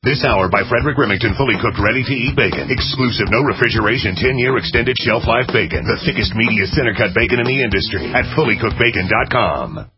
This hour by Frederick Remington, fully cooked, ready-to-eat bacon. Exclusive, no refrigeration, 10-year extended shelf life bacon. The thickest, meatiest center-cut bacon in the industry at fullycookedbacon.com.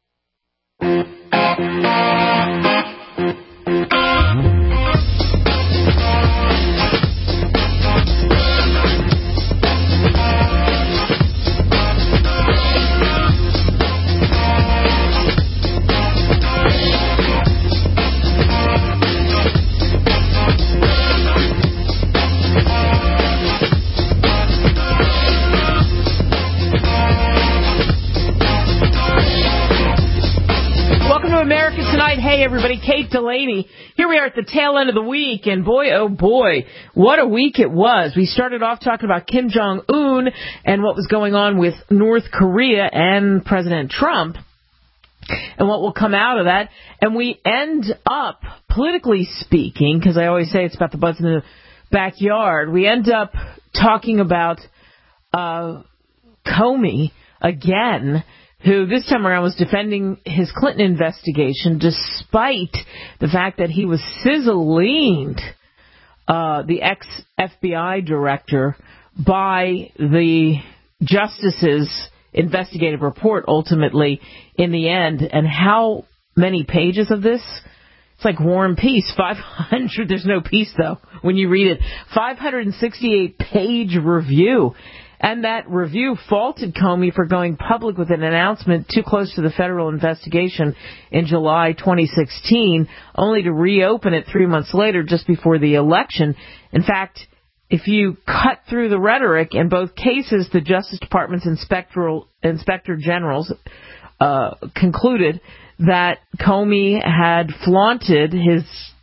Hey, everybody, Kate Delaney. Here we are at the tail end of the week, and boy, oh boy, what a week it was. We started off talking about Kim Jong-un and what was going on with North Korea and President Trump and what will come out of that. And we end up, politically speaking, because I always say it's about the butts in the backyard, we end up talking about Comey again, who this time around was defending his Clinton investigation despite the fact that he was sizzling the ex-FBI director by the justice's investigative report ultimately in the end. And how many pages of this? It's like War and Peace, 500. There's no peace, though, when you read it. 568-page review. And that review faulted Comey for going public with an announcement too close to the federal investigation in July 2016, only to reopen it 3 months later, just before the election. In fact, if you cut through the rhetoric in both cases, the Justice Department's inspector generals concluded that Comey had flaunted his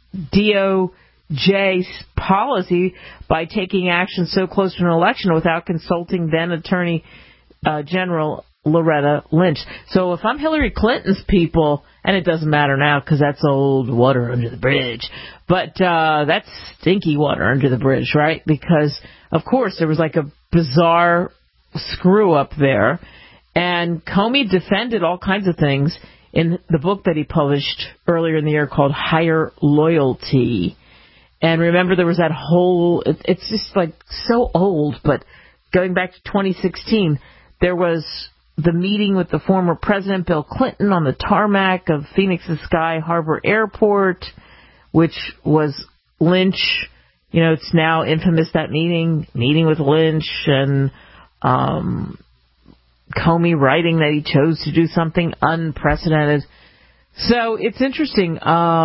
DOJ's policy by taking action so close to an election without consulting then Attorney General Loretta Lynch. So if I'm Hillary Clinton's people, and it doesn't matter now because that's old water under the bridge, but that's stinky water under the bridge, right? Because, of course, there was like a bizarre screw-up there, and Comey defended all kinds of things in the book that he published earlier in the year called Higher Loyalty. And remember, there was that whole, it's just like so old, but going back to 2016, there was the meeting with the former President Bill Clinton on the tarmac of Phoenix's Sky Harbor Airport, which was Lynch. You know, it's now infamous, that meeting with Lynch, and Comey writing that he chose to do something unprecedented. So it's interesting.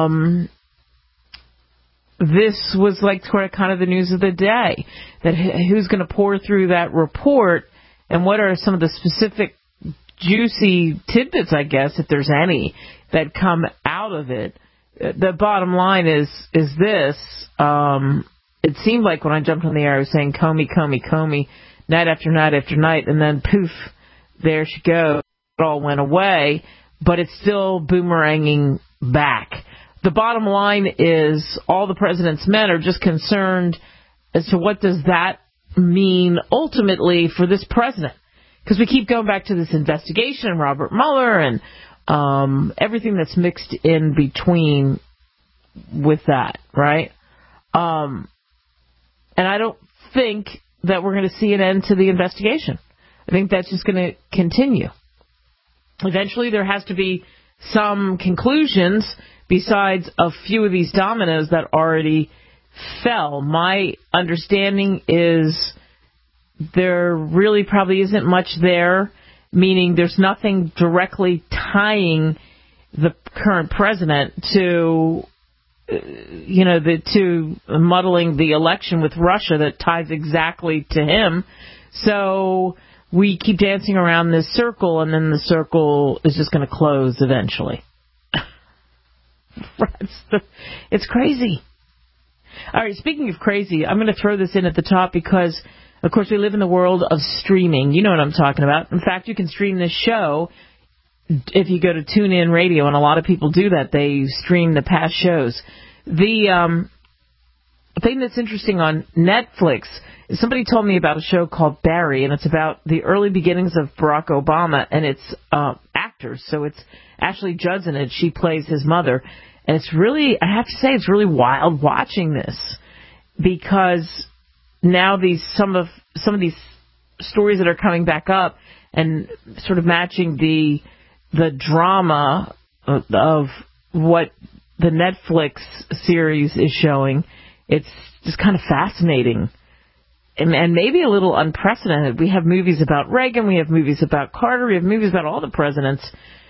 This was like kind of the news of the day, that who's going to pour through that report and what are some of the specific juicy tidbits, I guess, if there's any, that come out of it. The bottom line is this. It seemed like when I jumped on the air, I was saying Comey, night after night after night, and then poof, there she goes. It all went away, but it's still boomeranging back. The bottom line is all the president's men are just concerned as to what does that mean ultimately for this president. Because we keep going back to this investigation and Robert Mueller and everything that's mixed in between with that, right? And I don't think that we're going to see an end to the investigation. I think that's just going to continue. Eventually there has to be some conclusions besides a few of these dominoes that already fell. My understanding is there really probably isn't much there, meaning there's nothing directly tying the current president to, to muddling the election with Russia that ties exactly to him. So we keep dancing around this circle, and then the circle is just going to close eventually. It's crazy. All right, speaking of crazy, I'm going to throw this in at the top because, of course, we live in the world of streaming. You know what I'm talking about. In fact, you can stream this show if you go to TuneIn Radio, and a lot of people do that. They stream the past shows. The thing that's interesting on Netflix is somebody told me about a show called Barry, and it's about the early beginnings of Barack Obama, and it's actors. So it's Ashley Judd's in it. She plays his mother. And it's really, I have to say, it's really wild watching this, because now some of these stories that are coming back up and sort of matching the drama of what the Netflix series is showing, it's just kind of fascinating and maybe a little unprecedented. We have movies about Reagan, we have movies about Carter, we have movies about all the presidents,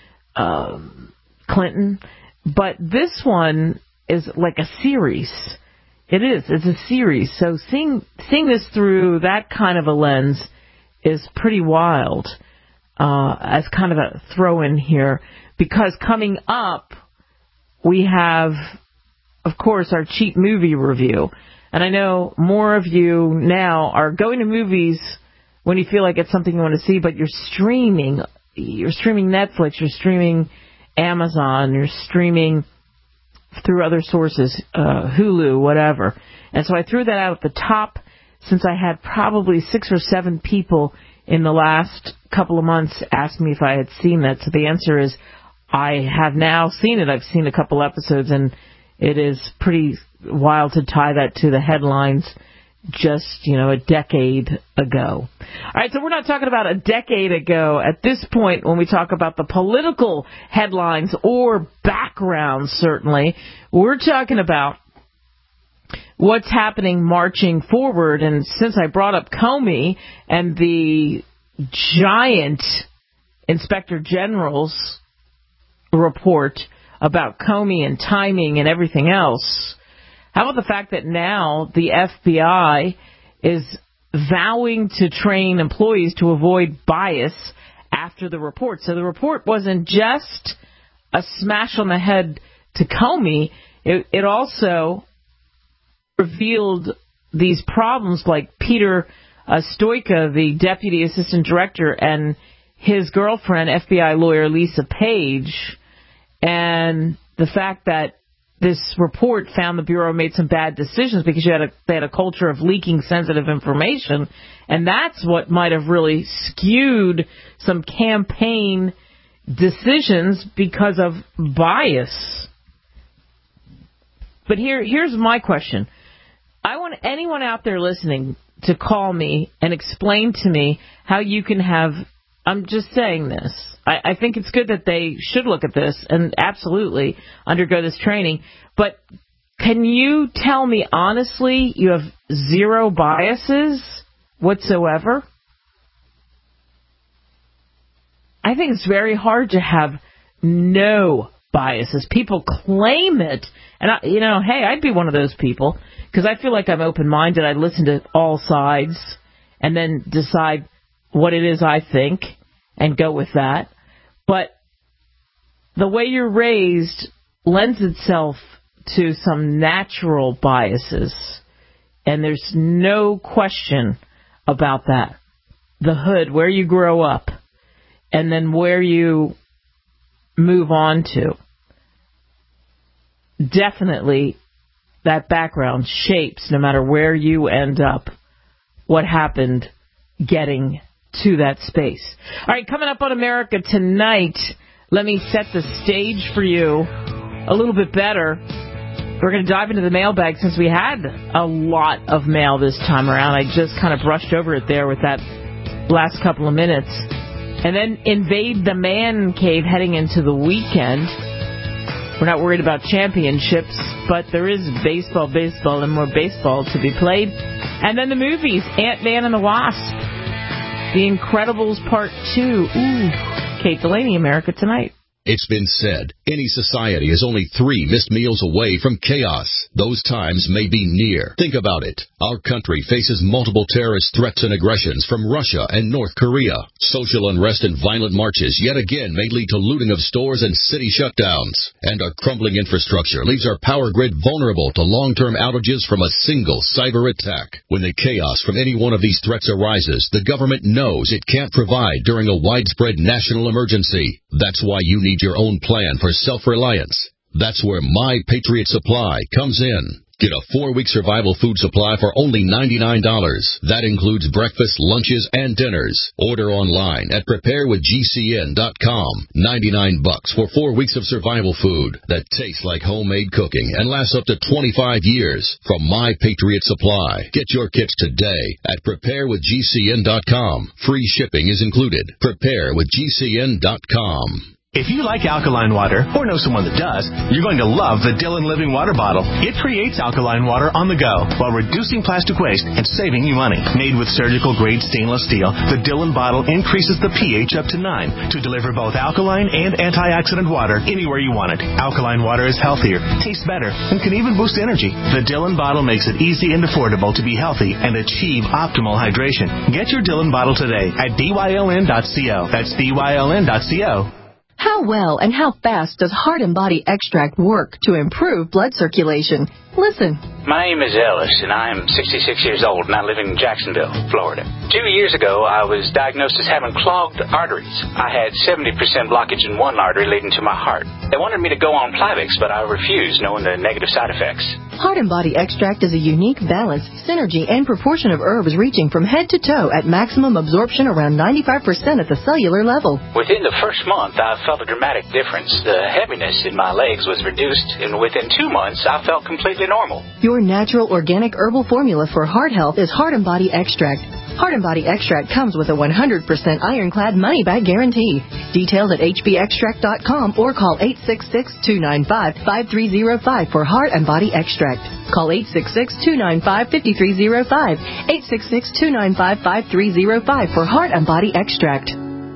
Clinton, but this one is like a series. It's a series. So seeing this through that kind of a lens is pretty wild, as kind of a throw in here, because coming up we have, of course, our cheap movie review. And I know more of you now are going to movies when you feel like it's something you want to see, but you're streaming Netflix, you're streaming Amazon, you're streaming through other sources, Hulu, whatever. And so I threw that out at the top, since I had probably 6 or 7 people in the last couple of months ask me if I had seen that. So the answer is I have now seen it. I've seen a couple episodes, and it is pretty wild to tie that to the headlines just, a decade ago. All right, so we're not talking about a decade ago at this point when we talk about the political headlines or background, certainly. We're talking about what's happening marching forward. And since I brought up Comey and the giant Inspector General's report about Comey and timing and everything else, how about the fact that now the FBI is vowing to train employees to avoid bias after the report? So the report wasn't just a smash on the head to Comey. It also revealed these problems, like Peter Stoika, the deputy assistant director, and his girlfriend, FBI lawyer Lisa Page, and the fact that this report found the Bureau made some bad decisions because they had a culture of leaking sensitive information, and that's what might have really skewed some campaign decisions because of bias. But here's my question. I want anyone out there listening to call me and explain to me how you can have, I'm just saying this, I think it's good that they should look at this and absolutely undergo this training, but can you tell me honestly you have zero biases whatsoever? I think it's very hard to have no biases. People claim it, and hey, I'd be one of those people, because I feel like I'm open-minded. I listen to all sides and then decide what it is I think and go with that. But the way you're raised lends itself to some natural biases, and there's no question about that. The hood, where you grow up, and then where you move on to. Definitely that background shapes, no matter where you end up, what happened getting to that space. All right, coming up on America Tonight, let me set the stage for you a little bit better. We're going to dive into the mailbag since we had a lot of mail this time around. I just kind of brushed over it there with that last couple of minutes. And then invade the man cave heading into the weekend. We're not worried about championships, but there is baseball, and more baseball to be played. And then the movies, Ant-Man and the Wasp, The Incredibles Part 2. Ooh, Kate Delaney, America Tonight. It's been said, any society is only 3 missed meals away from chaos. Those times may be near. Think about it. Our country faces multiple terrorist threats and aggressions from Russia and North Korea. Social unrest and violent marches yet again may lead to looting of stores and city shutdowns. And our crumbling infrastructure leaves our power grid vulnerable to long-term outages from a single cyber attack. When the chaos from any one of these threats arises, the government knows it can't provide during a widespread national emergency. That's why you need your own plan for self-reliance. That's where My Patriot Supply comes in. Get a 4-week survival food supply for only $99. That includes breakfast, lunches, and dinners. Order online at preparewithgcn.com. $99 for 4 weeks of survival food that tastes like homemade cooking and lasts up to 25 years from My Patriot Supply. Get your kits today at preparewithgcn.com. Free shipping is included. Preparewithgcn.com. If you like alkaline water, or know someone that does, you're going to love the Dillon Living Water Bottle. It creates alkaline water on the go while reducing plastic waste and saving you money. Made with surgical-grade stainless steel, the Dillon bottle increases the pH up to 9 to deliver both alkaline and antioxidant water anywhere you want it. Alkaline water is healthier, tastes better, and can even boost energy. The Dillon bottle makes it easy and affordable to be healthy and achieve optimal hydration. Get your Dillon bottle today at dyln.co. That's dyln.co. How well and how fast does Heart and Body Extract work to improve blood circulation? Listen. My name is Ellis, and I am 66 years old, and I live in Jacksonville, Florida. 2 years ago, I was diagnosed as having clogged arteries. I had 70% blockage in one artery leading to my heart. They wanted me to go on Plavix, but I refused, knowing the negative side effects. Heart and Body Extract is a unique balance, synergy, and proportion of herbs reaching from head to toe at maximum absorption around 95% at the cellular level. Within the first month, I felt a dramatic difference. The heaviness in my legs was reduced, and within 2 months, I felt completely normal. Your natural organic herbal formula for heart health is Heart and Body Extract. Heart and Body Extract comes with a 100% ironclad money-back guarantee. Details at hbextract.com or call 866-295-5305 for Heart and Body Extract. Call 866-295-5305. 866-295-5305 for Heart and Body Extract.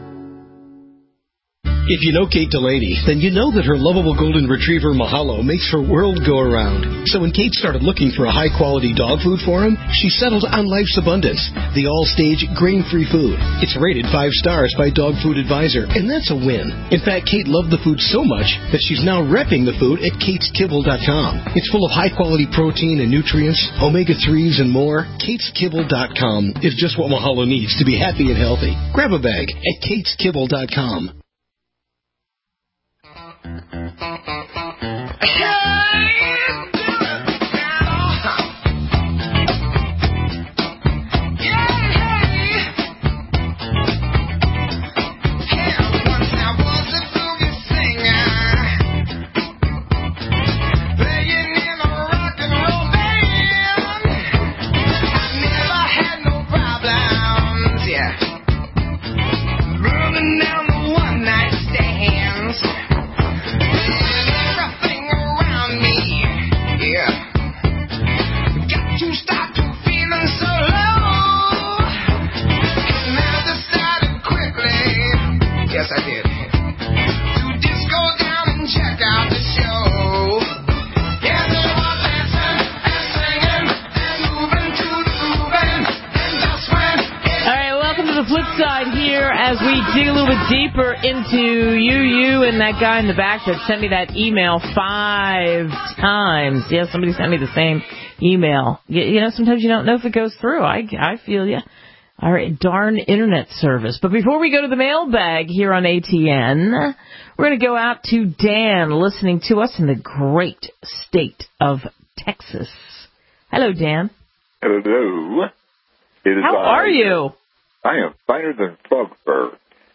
If you know Kate Delaney, then you know that her lovable golden retriever Mahalo makes her world go around. So when Kate started looking for a high-quality dog food for him, she settled on Life's Abundance, the all-stage grain-free food. It's rated 5 stars by Dog Food Advisor, and that's a win. In fact, Kate loved the food so much that she's now repping the food at kateskibble.com. It's full of high-quality protein and nutrients, omega-3s, and more. kateskibble.com is just what Mahalo needs to be happy and healthy. Grab a bag at kateskibble.com. Deeper into you and that guy in the back that sent me that email 5 times. Yeah, somebody sent me the same email. You know, sometimes you don't know if it goes through. I feel you. All right, darn internet service. But before we go to the mailbag here on ATN, we're going to go out to Dan listening to us in the great state of Texas. Hello, Dan. Hello. How are you? I am finer than frog fur.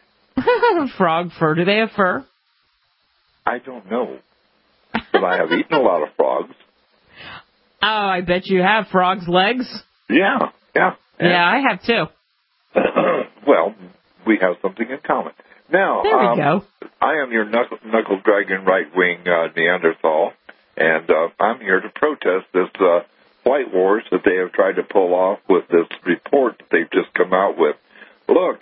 Frog fur. Do they have fur? I don't know. But I have eaten a lot of frogs. Oh, I bet you have. Frogs' legs? Yeah. Yeah, I have too. Well, we have something in common. Now, there we go. I am your knuckle-dragging right-wing Neanderthal, and I'm here to protest this white wars that they have tried to pull off with this report that they've just come out with. Look,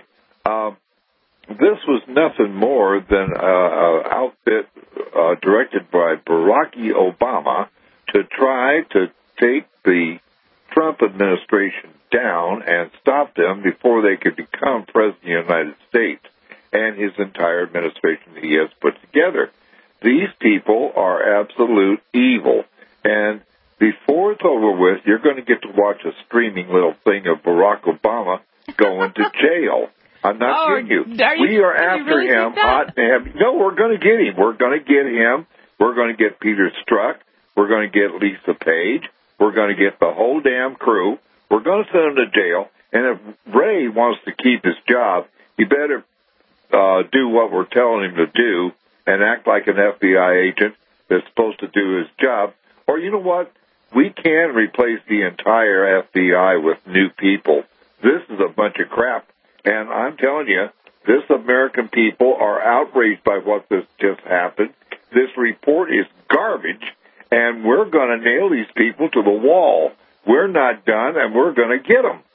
this was nothing more than an outfit directed by Barack Obama to try to take the Trump administration down and stop them before they could become President of the United States and his entire administration that he has put together. These people are absolute evil. And before it's over with, you're going to get to watch a streaming little thing of Barack Obama going to jail. I'm not kidding you. We are after him hot and heavy. No, we're going to get him. We're going to get him. We're going to get Peter Strzok. We're going to get Lisa Page. We're going to get the whole damn crew. We're going to send him to jail. And if Ray wants to keep his job, he better do what we're telling him to do and act like an FBI agent that's supposed to do his job. Or you know what? We can replace the entire FBI with new people. This is a bunch of crap. And I'm telling you, this American people are outraged by what this just happened. This report is garbage, and we're going to nail these people to the wall. We're not done, and we're going to get them.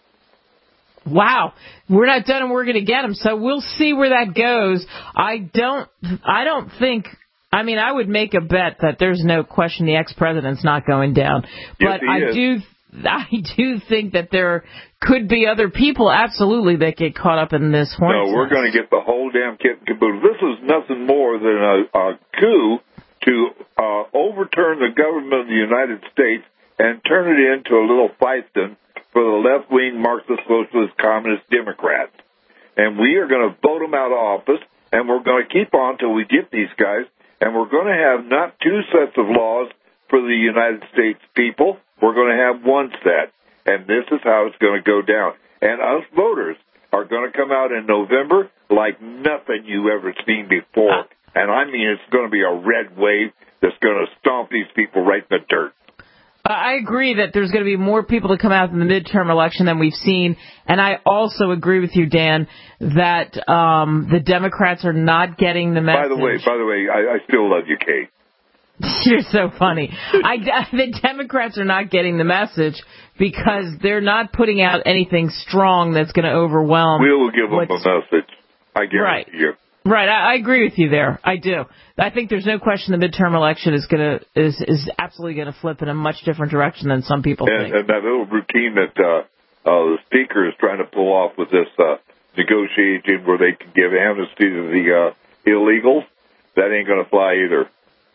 Wow. We're not done, and we're going to get them. So we'll see where that goes. I don't think... I mean, I would make a bet that there's no question the ex-president's not going down. But yes, I do think that there could be other people, absolutely, that get caught up in this hornet's nest. No, we're going to get the whole damn kit and caboodle. This is nothing more than a coup to overturn the government of the United States and turn it into a little fiefdom for the left-wing Marxist, Socialist, Communist Democrats. And we are going to vote them out of office, and we're going to keep on until we get these guys. And we're going to have not two sets of laws for the United States people. We're going to have one set. And this is how it's going to go down. And us voters are going to come out in November like nothing you've ever seen before. And I mean, it's going to be a red wave that's going to stomp these people right in the dirt. I agree that there's going to be more people to come out in the midterm election than we've seen. And I also agree with you, Dan, that the Democrats are not getting the message. By the way, I still love you, Kate. You're so funny. The Democrats are not getting the message because they're not putting out anything strong that's going to overwhelm. We will give them a message. I guarantee you. Right, I agree with you there. I do. I think there's no question the midterm election is absolutely going to flip in a much different direction than some people think. And that little routine that the speaker is trying to pull off with this negotiation where they can give amnesty to the illegals, that ain't going to fly either.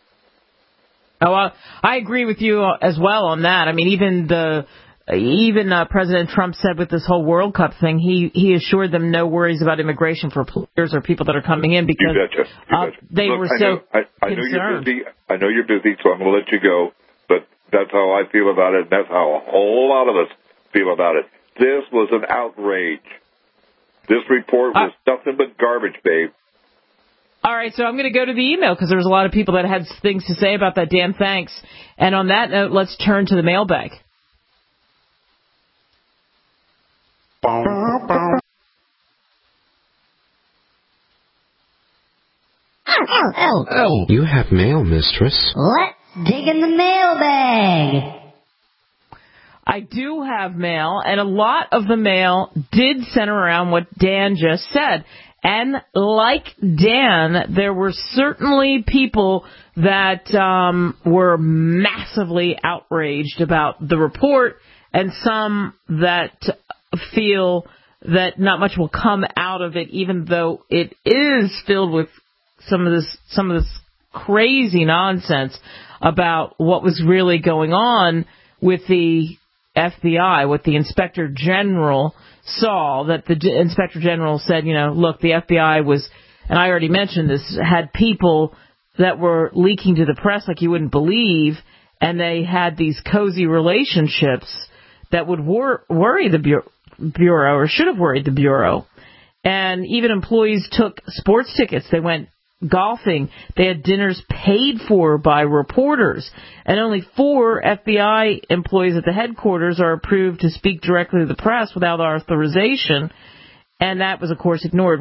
Oh, I agree with you as well on that. I mean, even President Trump said with this whole World Cup thing, he assured them no worries about immigration for players or people that are coming in because you betcha. They Look, were so I know you're busy. I know you're busy, so I'm going to let you go. But that's how I feel about it, and that's how a whole lot of us feel about it. This was an outrage. This report was nothing but garbage, babe. All right, so I'm going to go to the email because there was a lot of people that had things to say about that. Dan, thanks. And on that note, let's turn to the mailbag. Oh, you have mail, mistress. Let's dig in the mailbag. I do have mail, and a lot of the mail did center around what Dan just said. And like Dan, there were certainly people that were massively outraged about the report, and some that feel that not much will come out of it, even though it is filled with some of this crazy nonsense about what was really going on with the FBI, what the Inspector General saw, that the Inspector General said, look, the FBI was, and I already mentioned this, had people that were leaking to the press like you wouldn't believe, and they had these cozy relationships that would worry the Bureau, or should have worried the Bureau. And even employees took sports tickets. They went golfing. They had dinners paid for by reporters. And only 4 FBI employees at the headquarters are approved to speak directly to the press without authorization. And that was, of course, ignored,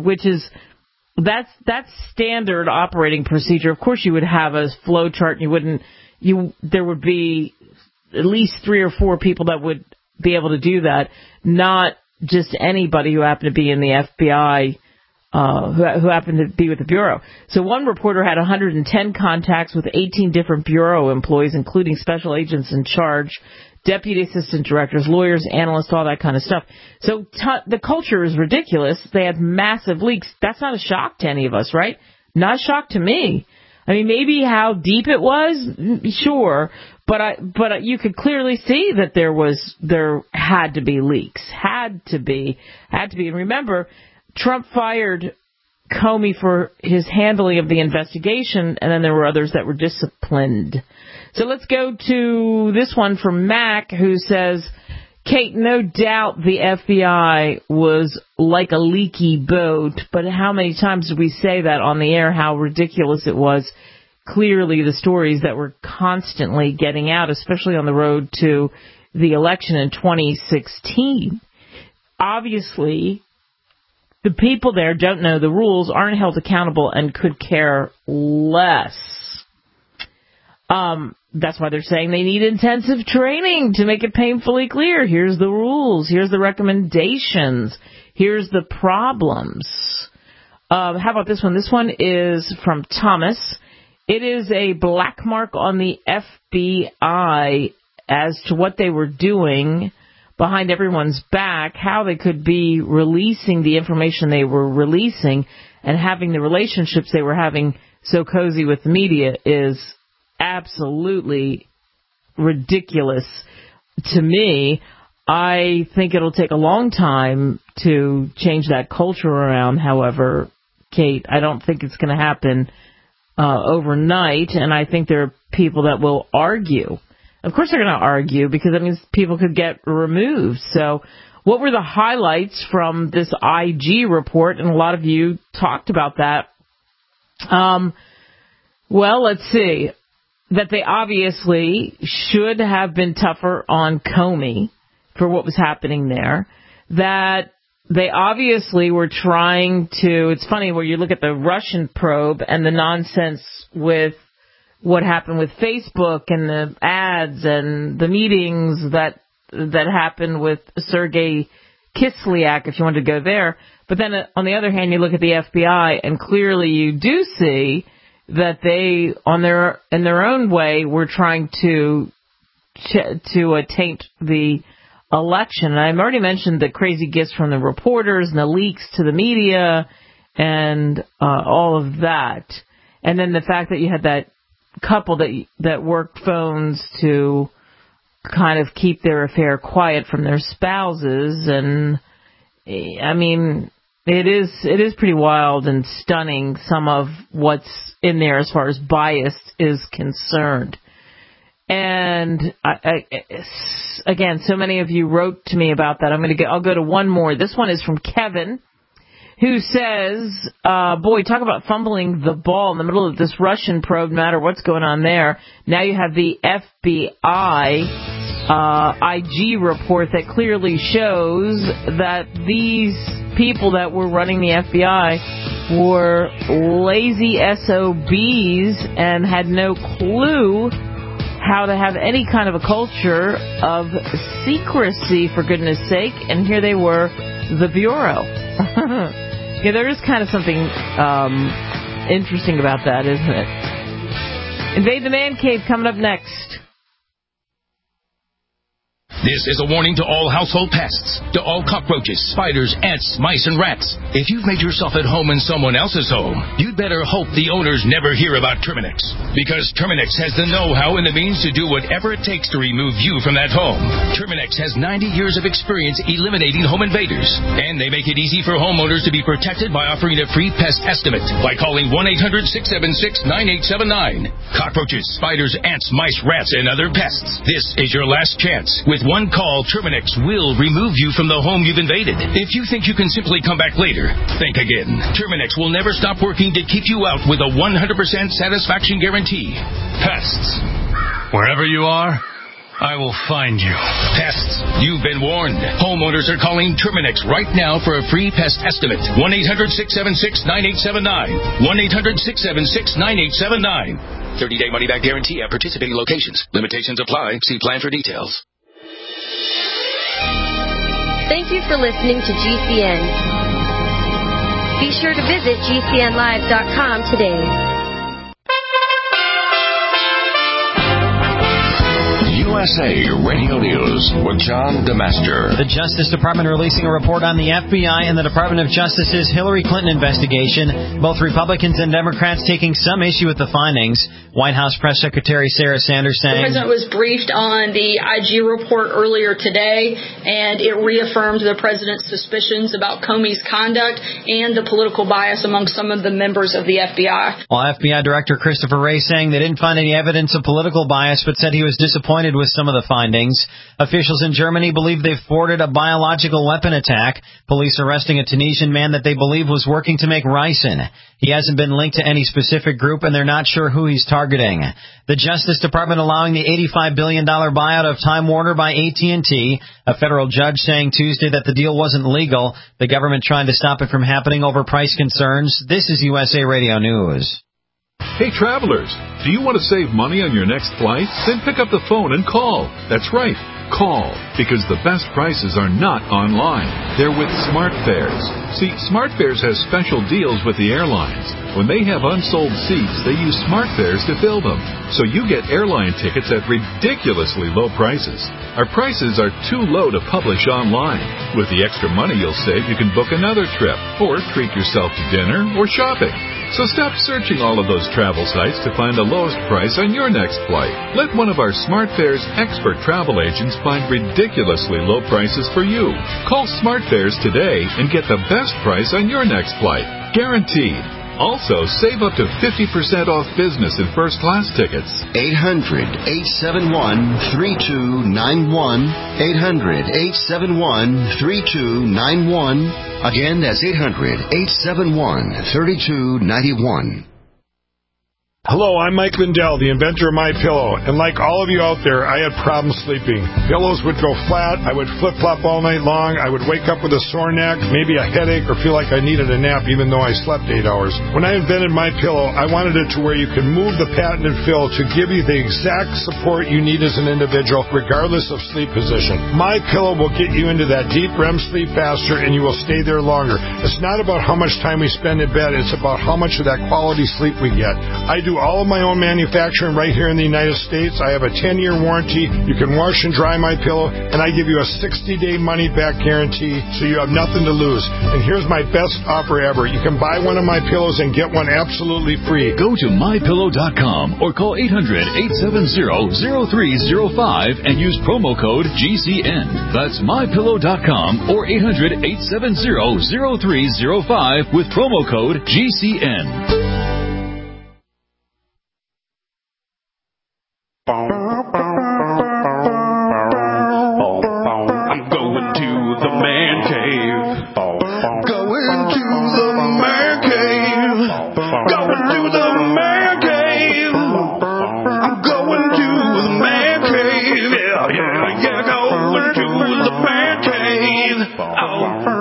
that's standard operating procedure. Of course, you would have a flow chart. There would be at least 3 or 4 people that would be able to do that, not just anybody who happened to be in the FBI, who happened to be with the Bureau. So one reporter had 110 contacts with 18 different Bureau employees, including special agents in charge, deputy assistant directors, lawyers, analysts, all that kind of stuff. So the culture is ridiculous. They had massive leaks. That's not a shock to any of us, right? Not a shock to me. I mean, maybe how deep it was, sure, but you could clearly see that there had to be leaks, had to be. And remember, Trump fired Comey for his handling of the investigation, and then there were others that were disciplined. So let's go to this one from Mac, who says, Kate, no doubt the FBI was like a leaky boat, but how many times did we say that on the air, how ridiculous it was? Clearly, the stories that were constantly getting out, especially on the road to the election in 2016. Obviously, the people there don't know the rules, aren't held accountable, and could care less. That's why they're saying they need intensive training to make it painfully clear. Here's the rules. Here's the recommendations. Here's the problems. How about this one? This one is from Thomas. It is a black mark on the FBI as to what they were doing behind everyone's back, how they could be releasing the information they were releasing, and having the relationships they were having so cozy with the media is absolutely ridiculous to me. I think it'll take a long time to change that culture around, however, Kate. I don't think it's going to happen overnight, and I think there are people that will argue. Of course they're going to argue, because that means people could get removed. So what were the highlights from this IG report? And a lot of you talked about that. Well, let's see. That they obviously should have been tougher on Comey for what was happening there. That they obviously were trying to, it's funny where you look at the Russian probe and the nonsense with what happened with Facebook and the ads and the meetings that happened with Sergei Kislyak, if you want to go there. But then on the other hand, you look at the FBI, and clearly you do see that they, in their own way, were trying to taint the election. And I've already mentioned the crazy gifts from the reporters and the leaks to the media and all of that. And then the fact that you had that couple that worked phones to kind of keep their affair quiet from their spouses. And I mean, it is pretty wild and stunning, some of what's in there as far as bias is concerned. And again, so many of you wrote to me about that. I'll go to one more. This one is from Kevin, who says, boy, talk about fumbling the ball in the middle of this Russian probe, no matter what's going on there. Now you have the FBI IG report that clearly shows that these people that were running the FBI were lazy SOBs and had no clue how to have any kind of a culture of secrecy, for goodness sake. And here they were, the Bureau. Yeah, there is kind of something interesting about that, isn't it? Invade the Man Cave coming up next. This is a warning to all household pests, to all cockroaches, spiders, ants, mice, and rats. If you've made yourself at home in someone else's home, you'd better hope the owners never hear about Terminix. Because Terminix has the know-how and the means to do whatever it takes to remove you from that home. Terminix has 90 years of experience eliminating home invaders. And they make it easy for homeowners to be protected by offering a free pest estimate by calling 1-800-676-9879. Cockroaches, spiders, ants, mice, rats, and other pests. This is your last chance. With one call, Terminix will remove you from the home you've invaded. If you think you can simply come back later, think again. Terminix will never stop working to keep you out with a 100% satisfaction guarantee. Pests. Wherever you are, I will find you. Pests, you've been warned. Homeowners are calling Terminix right now for a free pest estimate. 1-800-676-9879. 1-800-676-9879. 30-day money-back guarantee at participating locations. Limitations apply. See plan for details. Thank you for listening to GCN. Be sure to visit GCNlive.com today. You USA Radio News with John DeMaster. The Justice Department releasing a report on the FBI and the Department of Justice's Hillary Clinton investigation. Both Republicans and Democrats taking some issue with the findings. White House Press Secretary Sarah Sanders saying, the president was briefed on the IG report earlier today, and it reaffirmed the president's suspicions about Comey's conduct and the political bias among some of the members of the FBI. While FBI Director Christopher Wray saying they didn't find any evidence of political bias, but said he was disappointed with some of the findings. Officials in Germany believe they've thwarted a biological weapon attack. Police arresting a Tunisian man that they believe was working to make ricin. He hasn't been linked to any specific group, and they're not sure who he's targeting. The Justice Department allowing the $85 billion buyout of Time Warner by AT&T. A federal judge saying Tuesday that the deal wasn't legal. The government trying to stop it from happening over price concerns. This is USA Radio News. Hey, travelers, do you want to save money on your next flight? Then pick up the phone and call. That's right, call, because the best prices are not online. They're with SmartFares. See, SmartFares has special deals with the airlines. When they have unsold seats, they use SmartFares to fill them. So you get airline tickets at ridiculously low prices. Our prices are too low to publish online. With the extra money you'll save, you can book another trip, or treat yourself to dinner or shopping. So stop searching all of those travel sites to find the lowest price on your next flight. Let one of our SmartFares expert travel agents find ridiculously low prices for you. Call SmartFares today and get the best price on your next flight. Guaranteed. Also, save up to 50% off business and first-class tickets. 800-871-3291. 800-871-3291. Again, that's 800-871-3291. Hello, I'm Mike Lindell, the inventor of MyPillow, and like all of you out there, I had problems sleeping. Pillows would go flat, I would flip-flop all night long, I would wake up with a sore neck, maybe a headache, or feel like I needed a nap even though I slept 8 hours. When I invented MyPillow, I wanted it to where you can move the patented fill to give you the exact support you need as an individual, regardless of sleep position. MyPillow will get you into that deep REM sleep faster, and you will stay there longer. It's not about how much time we spend in bed, it's about how much of that quality sleep we get. I do all of my own manufacturing right here in the United States. I have a 10-year warranty. You can wash and dry MyPillow, and I give you a 60-day money-back guarantee, so you have nothing to lose. And here's my best offer ever. You can buy one of my pillows and get one absolutely free. Go to MyPillow.com or call 800-870-0305 and use promo code GCN. That's MyPillow.com or 800-870-0305 with promo code GCN. I'm going to the man cave. Going to the man cave. Going to the man cave. I'm going to the man cave. Yeah, going to the man cave. Oh,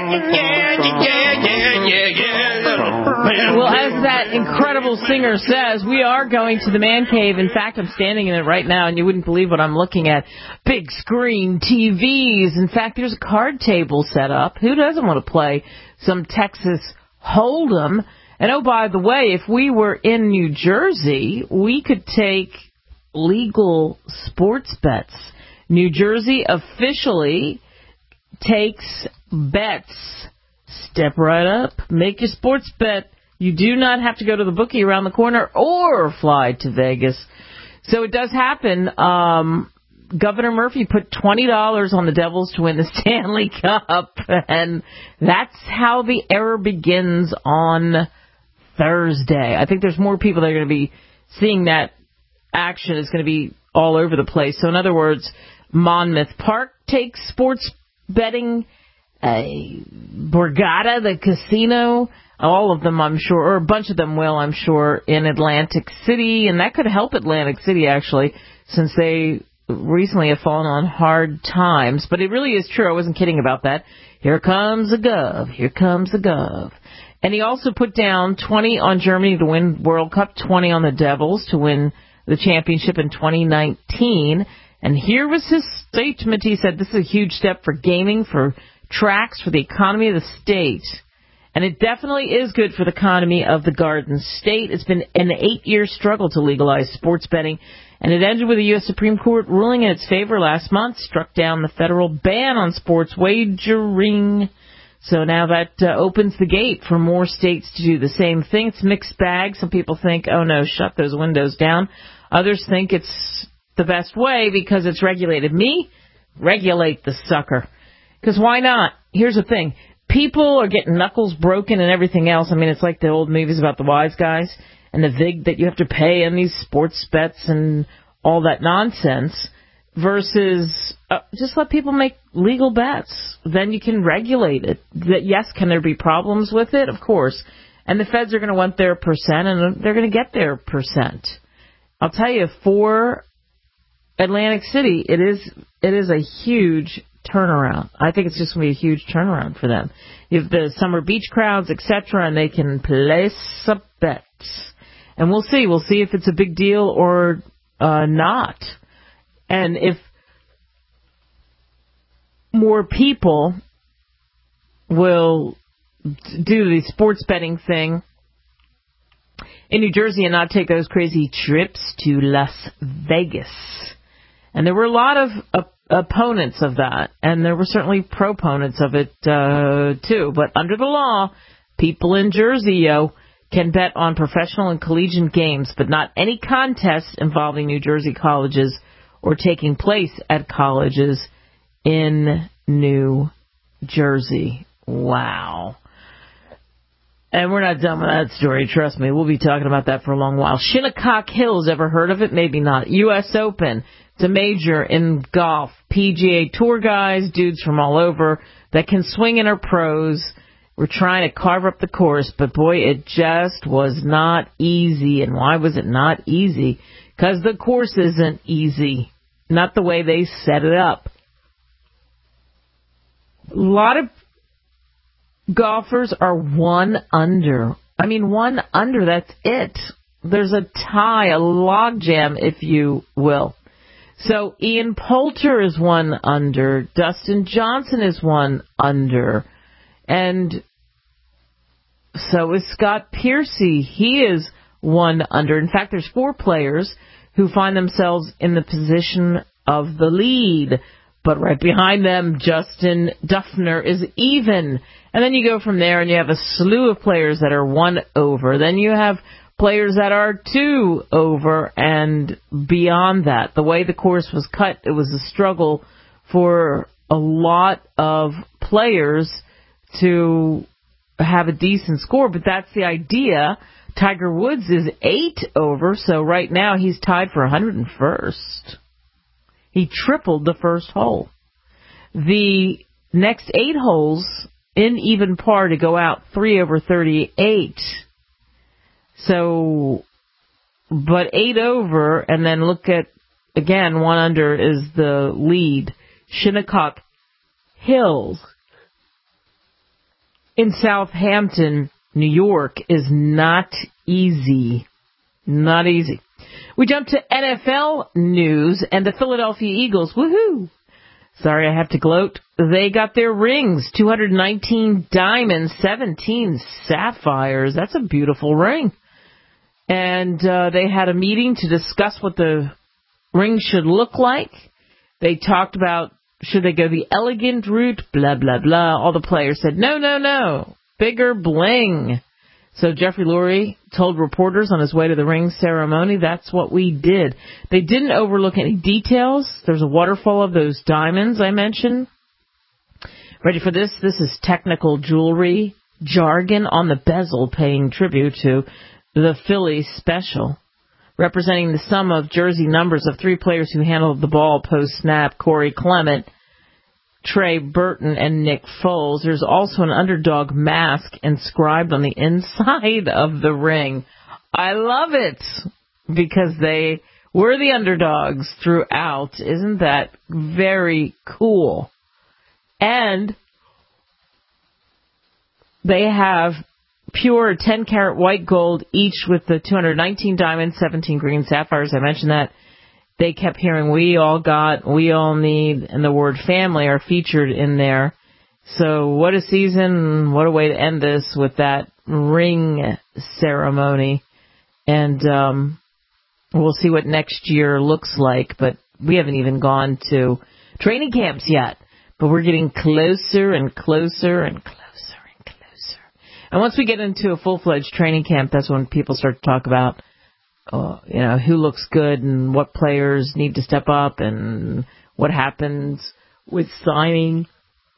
yeah. Well, as that incredible singer says, we are going to the man cave. In fact, I'm standing in it right now, and you wouldn't believe what I'm looking at. Big screen TVs. In fact, there's a card table set up. Who doesn't want to play some Texas Hold'em? And oh, by the way, if we were in New Jersey, we could take legal sports bets. New Jersey officially takes bets. Step right up. Make your sports bet. You do not have to go to the bookie around the corner or fly to Vegas. So it does happen. Governor Murphy put $20 on the Devils to win the Stanley Cup, and that's how the era begins on Thursday. I think there's more people that are going to be seeing that action. It's going to be all over the place. So in other words, Monmouth Park takes sports betting. Borgata, the casino, all of them, I'm sure, or a bunch of them will, I'm sure, in Atlantic City. And that could help Atlantic City, actually, since they recently have fallen on hard times. But it really is true. I wasn't kidding about that. Here comes the Gov. Here comes the Gov. And he also put down 20 on Germany to win World Cup, 20 on the Devils to win the championship in 2019. And here was his statement. He said, this is a huge step for gaming, for tracks, for the economy of the state. And it definitely is good for the economy of the Garden State. It's been an 8-year struggle to legalize sports betting, And it ended with the U.S. Supreme Court ruling in its favor last month, struck down the federal ban on sports wagering. So now that opens the gate for more states to do the same thing. It's a mixed bag. Some people think, oh no, shut those windows down. Others think it's the best way because it's regulated. Me? Regulate the sucker. Because why not? Here's the thing. People are getting knuckles broken and everything else. I mean, it's like the old movies about the wise guys and the vig that you have to pay and these sports bets and all that nonsense versus just let people make legal bets. Then you can regulate it. Yes, can there be problems with it? Of course. And the feds are going to want their percent, and they're going to get their percent. I'll tell you, for Atlantic City, it is a huge turnaround. I think it's just going to be a huge turnaround for them. You have the summer beach crowds, etc., and they can place a bet. And we'll see. We'll see if it's a big deal or not. And if more people will do the sports betting thing in New Jersey and not take those crazy trips to Las Vegas. And there were a lot of opponents of that, and there were certainly proponents of it too. But under the law, people in Jersey, can bet on professional and collegiate games, but not any contests involving New Jersey colleges or taking place at colleges in New Jersey. Wow. And we're not done with that story, trust me. We'll be talking about that for a long while. Shinnecock Hills, ever heard of it? Maybe not. U.S. Open. It's a major in golf. PGA Tour guys, dudes from all over that can swing and are pros. We're trying to carve up the course, but boy, it just was not easy. And why was it not easy? Because the course isn't easy. Not the way they set it up. A lot of golfers are 1 under. I mean, 1 under, that's it. There's a tie, a logjam, if you will. So Ian Poulter is 1 under. Dustin Johnson is 1 under. And so is Scott Piercy. He is 1 under. In fact, there's 4 players who find themselves in the position of the lead. But right behind them, Justin Duffner is even. And then you go from there and you have a slew of players that are 1 over. Then you have players that are 2 over and beyond that. The way the course was cut, it was a struggle for a lot of players to have a decent score, but that's the idea. Tiger Woods is 8 over, so right now he's tied for 101st. He tripled the first hole. The next 8 holes in even par to go out 3 over 38. So, but 8 over, and then look at, again, 1 under is the lead. Shinnecock Hills in Southampton, New York, is not easy. Not easy. We jump to NFL news and the Philadelphia Eagles. Woohoo! Sorry, I have to gloat. They got their rings. 219 diamonds, 17 sapphires. That's a beautiful ring. And they had a meeting to discuss what the ring should look like. They talked about should they go the elegant route, blah, blah, blah. All the players said, no, no, no, bigger bling. So Jeffrey Lurie told reporters on his way to the ring ceremony, that's what we did. They didn't overlook any details. There's a waterfall of those diamonds I mentioned. Ready for this? This is technical jewelry jargon on the bezel, paying tribute to the Philly special. Representing the sum of jersey numbers of 3 players who handled the ball post-snap, Corey Clement, Trey Burton, and Nick Foles. There's also an underdog mask inscribed on the inside of the ring. I love it because they were the underdogs throughout. Isn't that very cool? And they have pure 10-karat white gold, each with the 219 diamonds, 17 green sapphires. I mentioned that. They kept hearing, we all got, we all need, and the word family are featured in there. So what a season, what a way to end this with that ring ceremony. And We'll see what next year looks like, but we haven't even gone to training camps yet. But we're getting closer and closer and closer and closer. And once we get into a full-fledged training camp, that's when people start to talk about, who looks good and what players need to step up and what happens with signing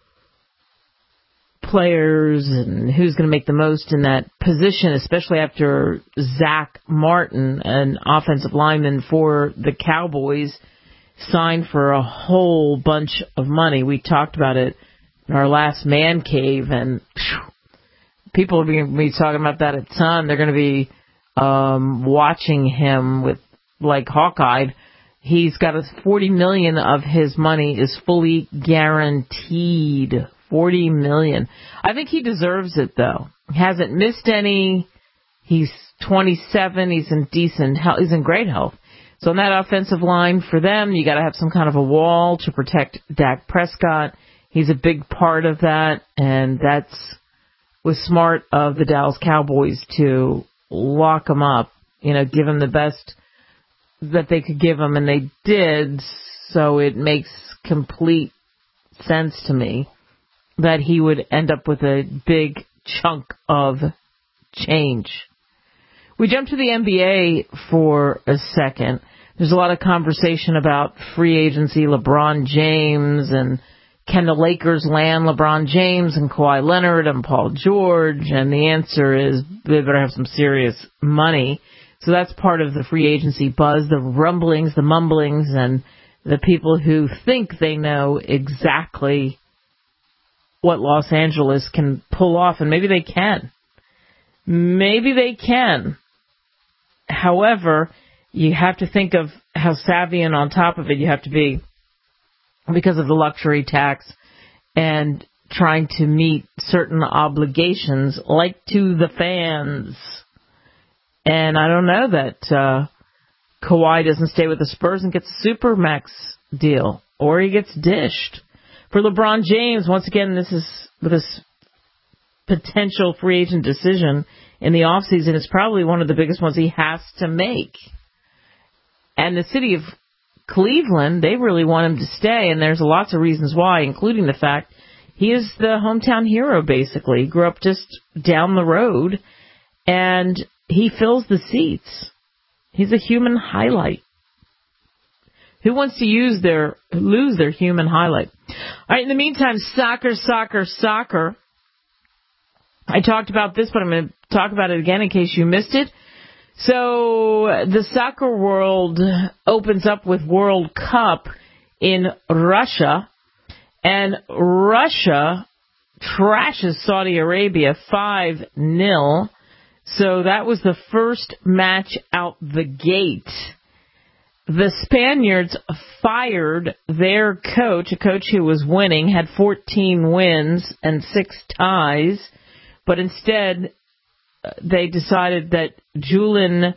players and who's going to make the most in that position, especially after Zach Martin, an offensive lineman for the Cowboys, signed for a whole bunch of money. We talked about it in our last man cave, and people are going to be talking about that a ton. They're going to be watching him with like hawk-eyed. He's got $40 million of his money is fully guaranteed. $40 million. I think he deserves it, though. He hasn't missed any. He's 27. He's in decent health. He's in great health. So on that offensive line, for them, you got to have some kind of a wall to protect Dak Prescott. He's a big part of that, and was smart of the Dallas Cowboys to lock him up, give him the best that they could give him, and they did, so it makes complete sense to me that he would end up with a big chunk of change. We jump to the NBA for a second. There's a lot of conversation about free agency, LeBron James, and can the Lakers land LeBron James and Kawhi Leonard and Paul George? And the answer is they better have some serious money. So that's part of the free agency buzz, the rumblings, the mumblings, and the people who think they know exactly what Los Angeles can pull off, and maybe they can. Maybe they can. However, you have to think of how savvy and on top of it you have to be because of the luxury tax and trying to meet certain obligations, like to the fans. And I don't know that Kawhi doesn't stay with the Spurs and gets a Supermax deal, or he gets dished. For LeBron James, once again, this potential free agent decision in the offseason is probably one of the biggest ones he has to make. And the city of Cleveland, they really want him to stay, and there's lots of reasons why, including the fact he is the hometown hero, basically. He grew up just down the road, and he fills the seats. He's a human highlight. Who wants to lose their human highlight? All right, in the meantime, soccer. I talked about this, but I'm going to talk about it again in case you missed it. So the soccer world opens up with World Cup in Russia, and Russia trashes Saudi Arabia 5-0. So that was the first match out the gate. The Spaniards fired their coach, a coach who was winning, had 14 wins and 6 ties, but instead they decided that Julian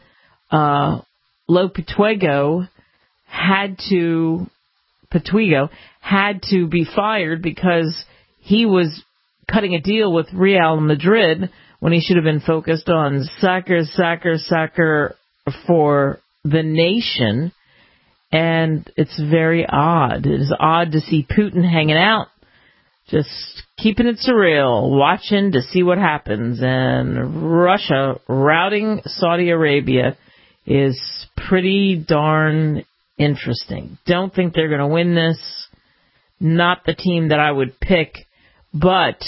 Lopetegui had to be fired because he was cutting a deal with Real Madrid when he should have been focused on soccer for the nation. And it's very odd. It is odd to see Putin hanging out, just keeping it surreal, watching to see what happens. And Russia routing Saudi Arabia is pretty darn interesting. Don't think they're going to win this. Not the team that I would pick, but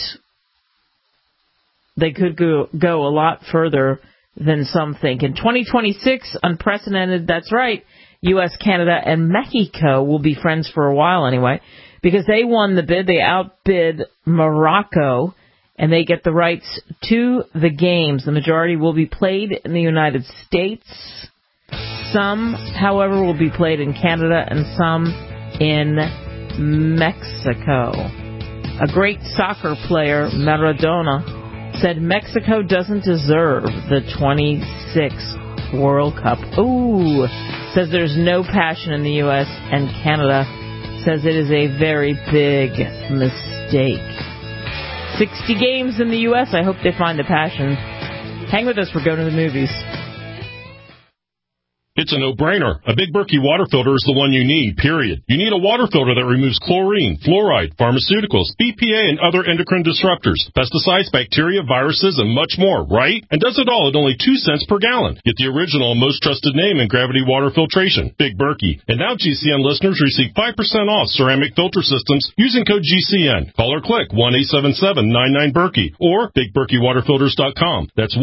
they could go a lot further than some think. In 2026, unprecedented, that's right, U.S., Canada, and Mexico will be friends for a while anyway, because they won the bid. They outbid Morocco, and they get the rights to the games. The majority will be played in the United States. Some, however, will be played in Canada, and some in Mexico. A great soccer player, Maradona, said Mexico doesn't deserve the 26th World Cup. Ooh, says there's no passion in the U.S., and Canada says it is a very big mistake. 60 games in the U.S., I hope they find the passion. Hang with us, we're going to the movies. It's a no-brainer. A Big Berkey water filter is the one you need, period. You need a water filter that removes chlorine, fluoride, pharmaceuticals, BPA, and other endocrine disruptors, pesticides, bacteria, viruses, and much more, right? And does it all at only 2 cents per gallon. Get the original and most trusted name in gravity water filtration, Big Berkey. And now GCN listeners receive 5% off ceramic filter systems using code GCN. Call or click 1-877-99-BERKEY or BigBerkeyWaterFilters.com. That's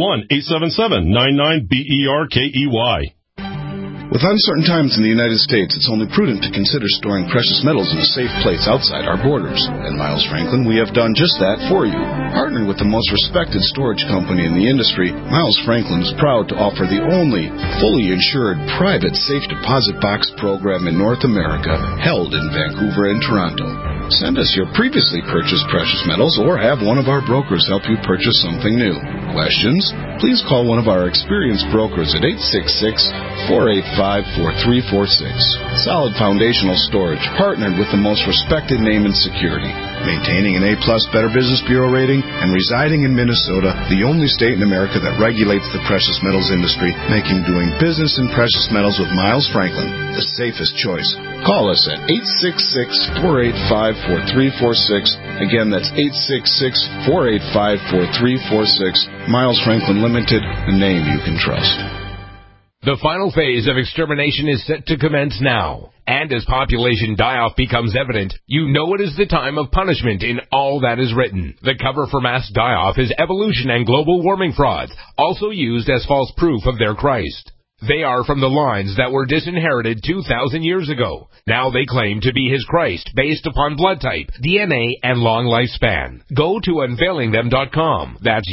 1-877-99-BERKEY. With uncertain times in the United States, it's only prudent to consider storing precious metals in a safe place outside our borders. At Miles Franklin, we have done just that for you. Partnering with the most respected storage company in the industry, Miles Franklin is proud to offer the only fully insured private safe deposit box program in North America, held in Vancouver and Toronto. Send us your previously purchased precious metals or have one of our brokers help you purchase something new. Questions? Please call one of our experienced brokers at 866-485-4346. Solid foundational storage, partnered with the most respected name in security. Maintaining an A-plus Better Business Bureau rating and residing in Minnesota, the only state in America that regulates the precious metals industry, making doing business in precious metals with Miles Franklin the safest choice. Call us at 866-485-4346. Again, that's 866-485-4346. Miles Franklin Limited, the name you can trust. The final phase of extermination is set to commence now. And as population die-off becomes evident, you know it is the time of punishment in all that is written. The cover for mass die-off is evolution and global warming frauds, also used as false proof of their Christ. They are from the lines that were disinherited 2,000 years ago. Now they claim to be his Christ based upon blood type, DNA, and long lifespan. Go to unveilingthem.com. That's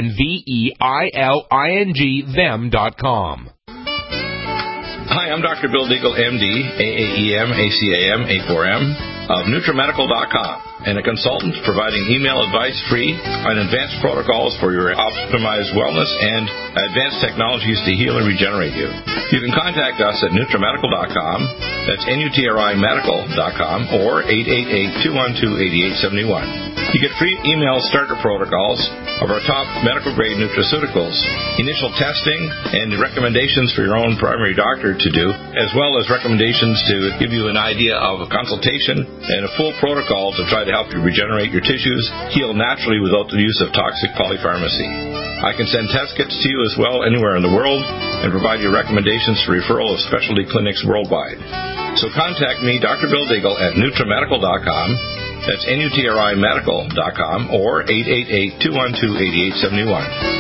UNVEILING them.com. Hi, I'm Dr. Bill Deagle, MD, AAEM, ACAM, A4M, of NutriMedical.com, and a consultant providing email advice free on advanced protocols for your optimized wellness and advanced technologies to heal and regenerate you. You can contact us at NutriMedical.com, that's NutriMedical.com, or 888-212-8871. You get free email starter protocols of our top medical-grade nutraceuticals, initial testing, and recommendations for your own primary doctor to do, as well as recommendations to give you an idea of a consultation and a full protocol to try to help you regenerate your tissues, heal naturally without the use of toxic polypharmacy. I can send test kits to you as well anywhere in the world and provide you recommendations for referral of specialty clinics worldwide. So contact me, Dr. Bill Deagle, at NutriMedical.com. That's NutriMedical.com or 888-212-8871.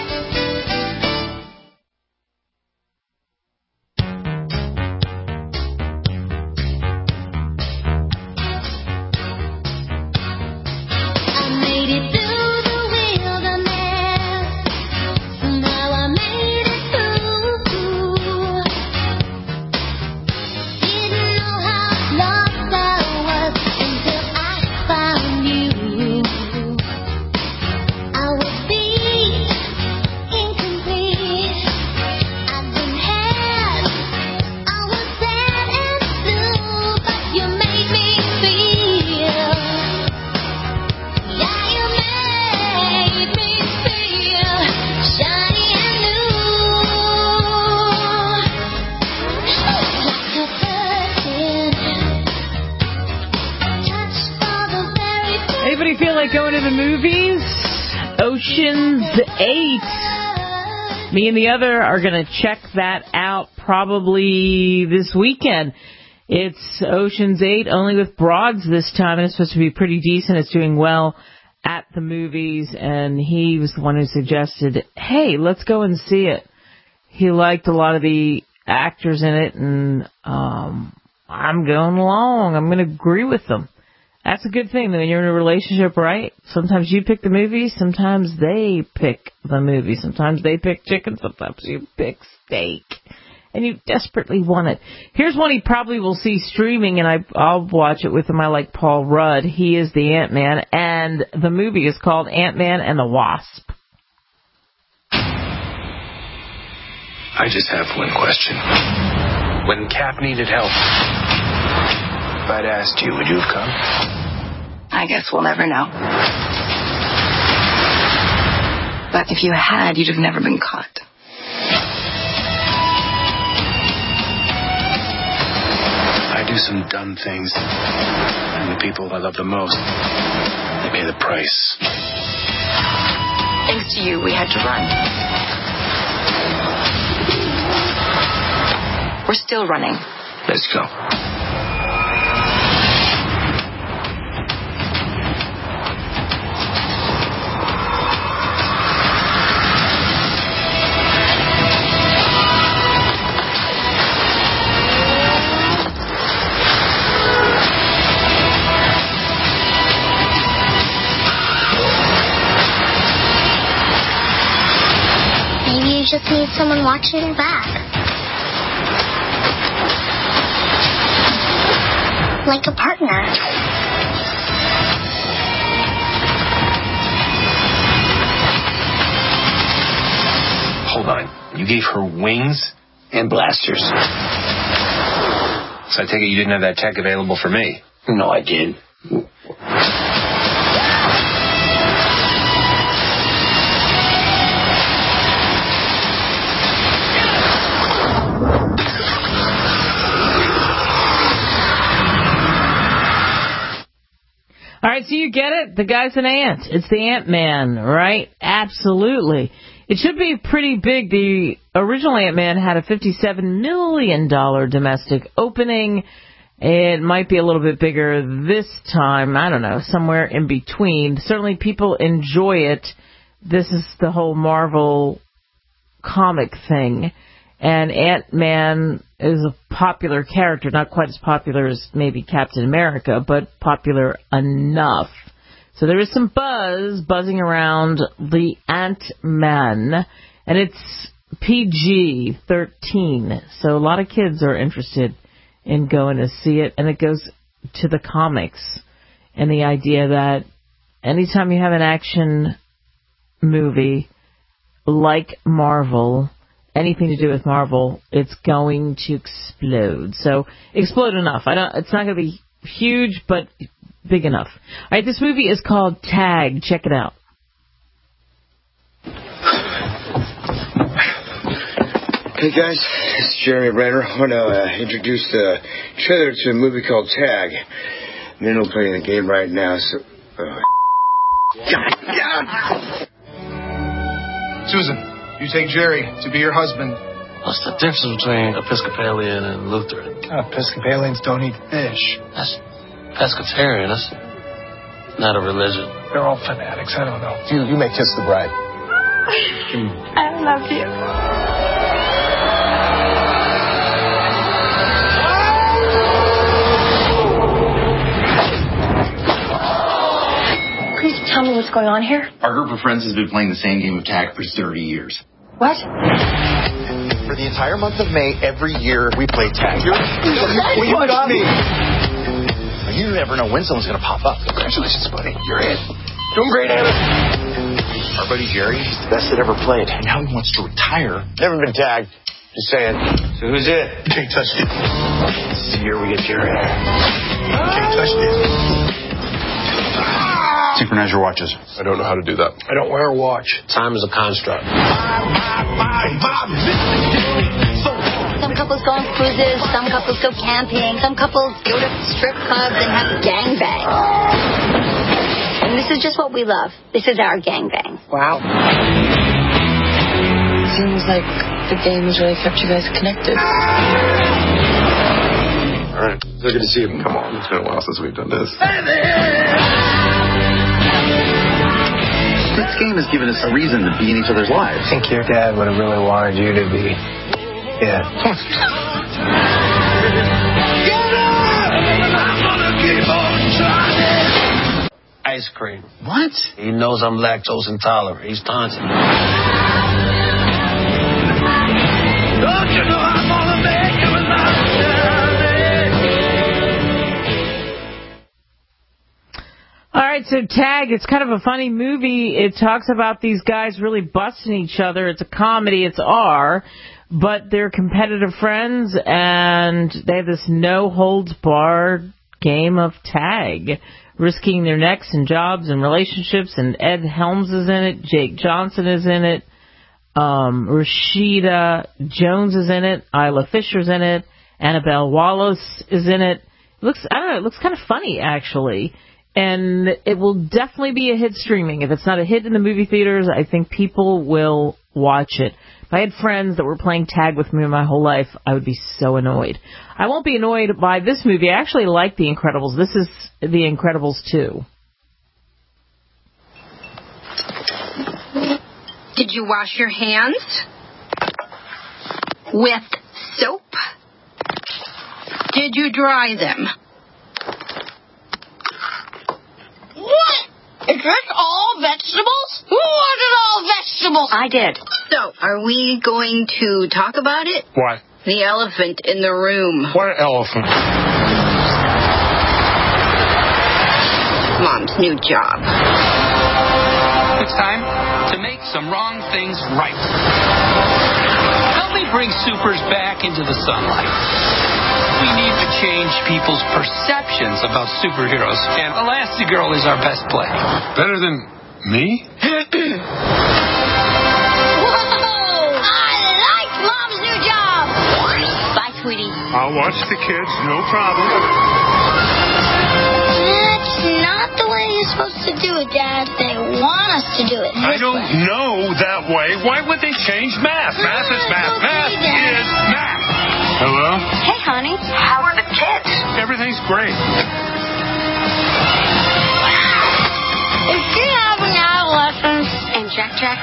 Me and the other are going to check that out probably this weekend. It's Ocean's 8, only with broads this time, and it's supposed to be pretty decent. It's doing well at the movies, and he was the one who suggested, hey, let's go and see it. He liked a lot of the actors in it, and I'm going along. I'm going to agree with them. That's a good thing when you're in a relationship, right? Sometimes you pick the movie, sometimes they pick the movie. Sometimes they pick chicken, sometimes you pick steak. And you desperately want it. Here's one he probably will see streaming, and I'll watch it with him. I like Paul Rudd. He is the Ant-Man, and the movie is called Ant-Man and the Wasp. I just have one question. When Cap needed help, if I'd asked you, would you have come? I guess we'll never know. But if you had, you'd have never been caught. do some dumb things, and the people I love the most, they pay the price. Thanks to you, we had to run. We're still running. Let's go. You just need someone watching your back. Like a partner. Hold on. You gave her wings and blasters. So I take it you didn't have that tech available for me? No, I did. All right, so you get it? The guy's an ant. It's the Ant-Man, right? Absolutely. It should be pretty big. The original Ant-Man had a $57 million domestic opening. It might be a little bit bigger this time. I don't know, somewhere in between. Certainly people enjoy it. This is the whole Marvel comic thing. And Ant-Man is a popular character, not quite as popular as maybe Captain America, but popular enough. So there is some buzzing around the Ant-Man, and it's PG-13. So a lot of kids are interested in going to see it, and it goes to the comics and the idea that anytime you have an action movie like Marvel, anything to do with Marvel, it's going to explode. So explode enough. It's not going to be huge, but big enough. All right, this movie is called Tag. Check it out. Hey guys, it's Jeremy Renner. I want to introduce the trailer to a movie called Tag. Men are playing the game right now, so... Susan, you take Jerry to be your husband. What's the difference between Episcopalian and Lutheran? Episcopalians don't eat fish. That's pescatarian. That's not a religion. They're all fanatics. I don't know. You may kiss the bride. I love you. Please tell me what's going on here. Our group of friends has been playing the same game of tag for 30 years. What? For the entire month of May, every year we play tag. You got me. You never know when someone's going to pop up. Congratulations, buddy. You're in. Doing great, Anna. Our buddy Jerry, he's the best that ever played. And now he wants to retire. Never been tagged. Just saying. So who's it? Can't touch it. This is the year we get Jerry. Can't touch it. Synchronize your watches. I don't know how to do that. I don't wear a watch. Time is a construct. Some couples go on cruises, some couples go camping, some couples go to strip clubs and have gangbangs. And this is just what we love. This is our gangbang. Wow. Seems like the game has really kept you guys connected. All right. So good to see you. Come on. It's been a while since we've done this. This game has given us a reason to be in each other's lives. I think your dad would have really wanted you to be. Yeah. Ice cream. What? He knows I'm lactose intolerant. He's taunting me. Don't you know I'm gonna make you All right, so Tag, it's kind of a funny movie. It talks about these guys really busting each other. It's a comedy, it's R, but they're competitive friends, and they have this no-holds-barred game of tag, risking their necks and jobs and relationships, and Ed Helms is in it, Jake Johnson is in it, Rashida Jones is in it, Isla Fisher's in it, Annabelle Wallace is in it. It looks kind of funny, actually. And it will definitely be a hit streaming. If it's not a hit in the movie theaters, I think people will watch it. If I had friends that were playing tag with me my whole life, I would be so annoyed. I won't be annoyed by this movie. I actually like The Incredibles. This is The Incredibles 2. Did you wash your hands? With soap? Did you dry them? What? Is this all vegetables? Who ordered all vegetables? I did. So, are we going to talk about it? What? The elephant in the room. What elephant? Mom's new job. It's time to make some wrong things right. Help me bring supers back into the sunlight. We need to change people's perceptions about superheroes, and Elastigirl is our best play. Better than me? Whoa! I like Mom's new job. Bye, sweetie. I'll watch the kids, no problem. That's not the way you're supposed to do it, Dad. They want us to do it. I don't know that way. Why would they change math? Math is math. Math is math. Hello? Hey, honey. How are the kids? Everything's great. Is she having adolescence? And Jack?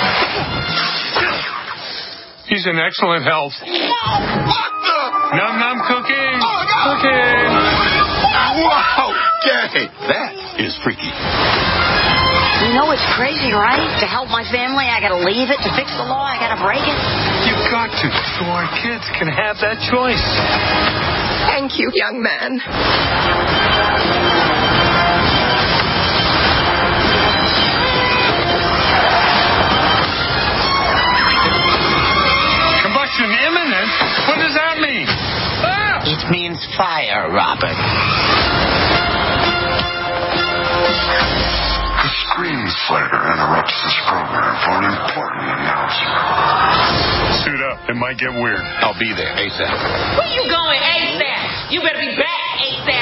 He's in excellent health. What the? Num cooking. Oh, no. Cooking. Wow, Daddy, that is freaky. You know it's crazy, right? To help my family, I gotta leave it. To fix the law, I gotta break it. You've got to, so our kids can have that choice. Thank you, young man. Combustion imminent? What does that mean? Ah! It means fire, Robert. The screen flare interrupts this program for an important announcement. Suit up. It might get weird. I'll be there ASAP. Where you going ASAP? You better be back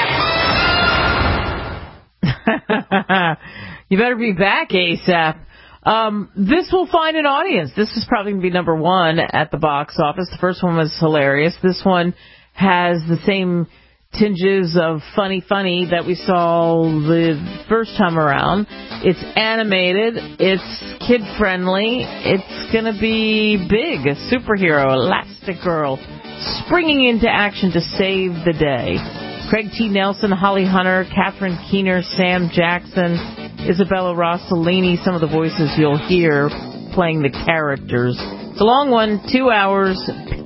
ASAP. You better be back ASAP. This will find an audience. This is probably going to be number one at the box office. The first one was hilarious. This one has the same tinges of funny that we saw the first time around. It's animated. It's kid-friendly. It's going to be big. A superhero, Elastigirl, springing into action to save the day. Craig T. Nelson, Holly Hunter, Catherine Keener, Sam Jackson, Isabella Rossellini, some of the voices you'll hear playing the characters. It's a long one, 2 hours,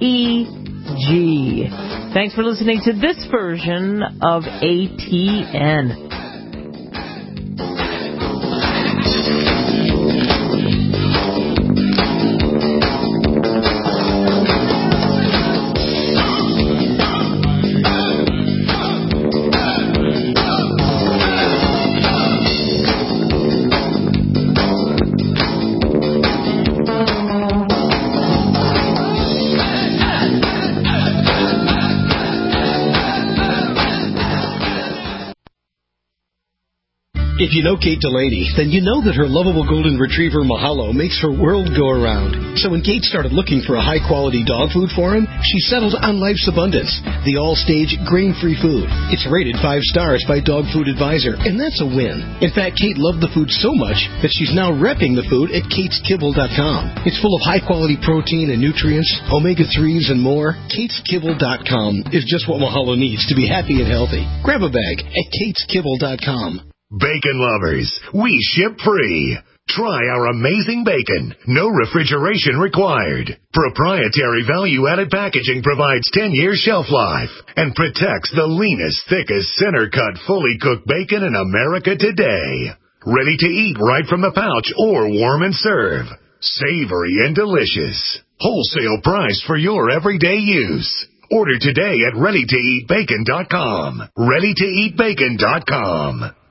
PG. Thanks for listening to this version of ATN. If you know Kate Delaney, then you know that her lovable golden retriever Mahalo makes her world go around. So when Kate started looking for a high-quality dog food for him, she settled on Life's Abundance, the all-stage grain-free food. It's rated 5 stars by Dog Food Advisor, and that's a win. In fact, Kate loved the food so much that she's now repping the food at KatesKibble.com. It's full of high-quality protein and nutrients, omega-3s, and more. KatesKibble.com is just what Mahalo needs to be happy and healthy. Grab a bag at KatesKibble.com. Bacon lovers, we ship free. Try our amazing bacon. No refrigeration required. Proprietary value-added packaging provides 10-year shelf life and protects the leanest, thickest, center-cut, fully cooked bacon in America today. Ready to eat right from the pouch or warm and serve. Savory and delicious. Wholesale price for your everyday use. Order today at ReadyToEatBacon.com. ReadyToEatBacon.com.